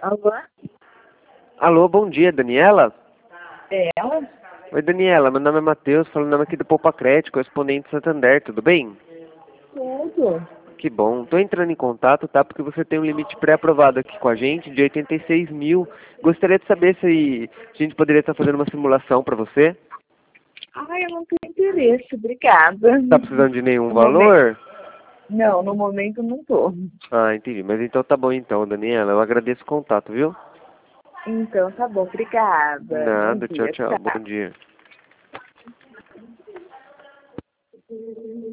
Alô? Alô, bom dia, Daniela? É ela? Oi, Daniela, meu nome é Matheus, falando aqui do Poupa Crédito, correspondente Santander, tudo bem? Tudo. Que bom. Tô entrando em contato, tá? Porque você tem um limite pré-aprovado aqui com a gente de 86 mil. Gostaria de saber se a gente poderia estar fazendo uma simulação para você. Ai, eu não tenho interesse, obrigada. Tá precisando de nenhum No momento... valor? Não, no momento não tô. Ah, entendi. Mas então tá bom então, Daniela. Eu agradeço o contato, viu? Então tá bom, obrigada. Bom Nada, tchau, dia, tchau. Bom tchau. dia.